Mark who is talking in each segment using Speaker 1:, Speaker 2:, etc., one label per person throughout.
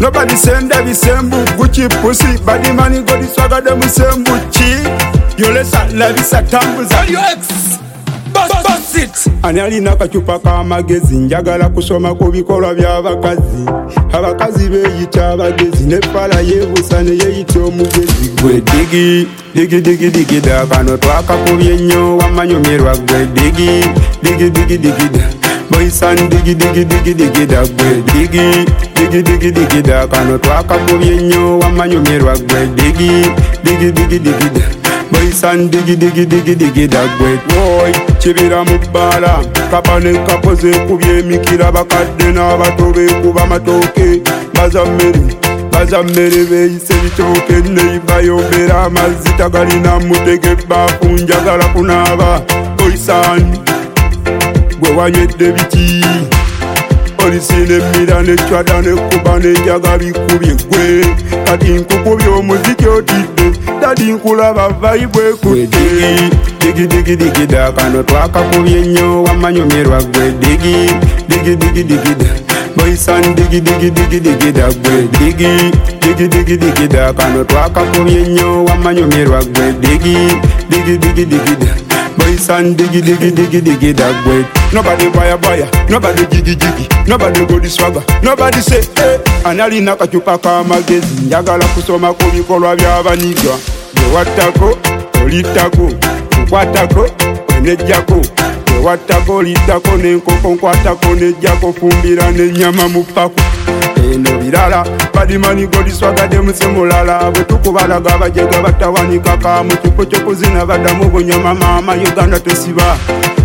Speaker 1: Nobody send that the same book, Gucci pussy. Body money go the swagger them the same Gucci. You listen, la visa tambuza.
Speaker 2: Your ex, bust it.
Speaker 1: Anyalina kachupa kamagezi njagala kusoma ku bikolwa by'abakazi. Abakazi beyita abagezi n'effala yeebuusa ne yeeyita omugezi. Gwe digi digi digi digi da kano twakakubye nnyo wamanyumirwa gwe digi digi digi digi da. Boy san digi digi digi digi da gwe digi digi digi digi da kano twakakubye nnyo wamanyumirwa gwe digi digi digi digi da. Boy san digi digi digi digi da gwe boy kibira mu bbala kapa ne kapo zeekubye emikira bakadde n'abato beekuba matooke baza mmere beeyise bitooke neiba yombera amazzi tagalina mutege ebbaafu njagala kunaaba boy san gwe wanywedde biti olisina emmira necwada nekkuba nenjaga bikubye gwe kati nkukubye omuziki otidde dadi nkulaba vaibwe ekudde digi digi digi da kano twakakubye nnyo wamanyumirwa gwe digi digi digi digi da boy san digi digi digi digi da gwe digi digi digi digi da kano twakakubye nnyo wamanyumirwa gwe digi digi digi digi da boy san digi digi digi digi da gwe. Nobody baya, nobody jiggy jiggy, nobody go the swagger, nobody say hey. Analina kachupa kamagezi njagala kusoma ku bikolwa by'abaniga. Gwewattako olitako nkwatako onejjako gwewattako olitako n'enkoko nkwatako nejjako fumbira n'ennyama mu pako. Eno birala badimani go the swagger dem se mulala bwe tukubalaga abajega batawanika ka mu kifo ky'okuzina baddamu bunyama maama Uganda tesiba.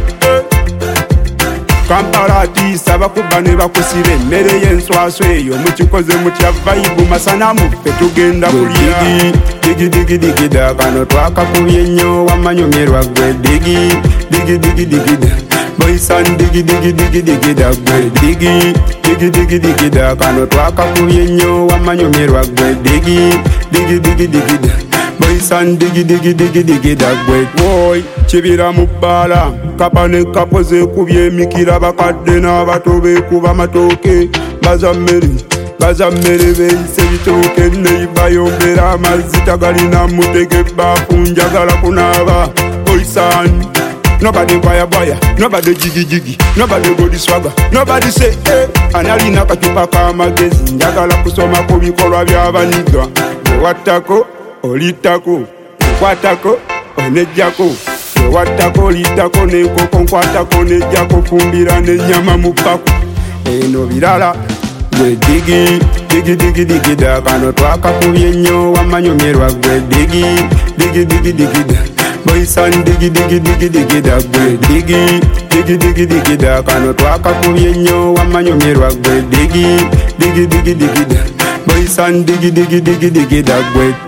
Speaker 1: Kampala atiisa abakuba ne bakusira emmere y'enswaso eyo mukikoze mutya vayibu masanamu ffe tugenda kulya. Digi digi digi da kano twakakubye nnyo wamanyumirwa gwe digi digi digi digi da boy san digi digi digi digi da gwe digi digi digi digi da kano twakakubye nnyo wamanyumirwa gwe digi digi digi digi da boy san digi digi digi digi da gwe boy kibira mu bbala kapa ne kapo zeekubye emikira bakadde n'abato beekuba matooke baza mmere beeyise bitooke neiba yombera amazzi tagalina mutege ebbaafu njagala kunaaba boy san. Nobody baya, nobody jiggy jiggy, nobody go the swagger, nobody say hey. Analina kachupa kamagezi njagala kusoma ku bikolwa by'abaniga. Gwewattako olitako nkwatako onejjako gwewattako olitako n'enkoko nkwatako nejjako fumbira n'ennyama mu pako. Eno birala gwe digi digi digi digi da kano twakakubye nnyo wamanyumirwa gwe digi digi digi digi da boy san digi digi digi digi da gwe digi digi digi digi da kano twakakubye nnyo wamanyumirwa gwe digi digi digi digi da boy san digi digi digi digi da gwe.